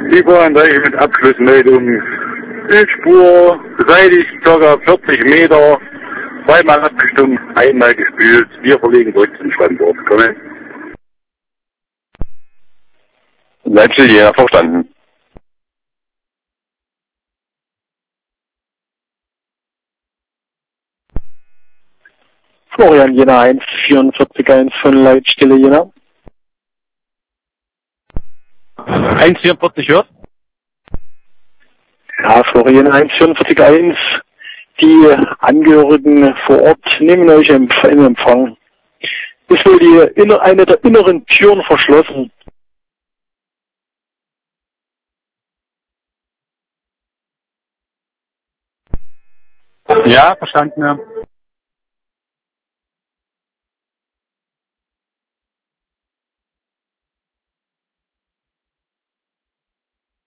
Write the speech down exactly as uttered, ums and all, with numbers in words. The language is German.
Überanzeige mit Abschlussmeldung. Bildspur beseitigt, ca. vierzig Meter, zweimal abgestimmt, einmal gespült. Wir verlegen zurück zum Standort. Komme. Leipzig, ja, verstanden. Florian Jena eins vierundvierzig eins von Leitstelle Jena. eins vierundvierzig hört? Ja, Florian eins vierundvierzig eins. Die Angehörigen vor Ort nehmen euch in Empfang. Ist wohl die, inner, eine der inneren Türen verschlossen. Ja, verstanden. Ja.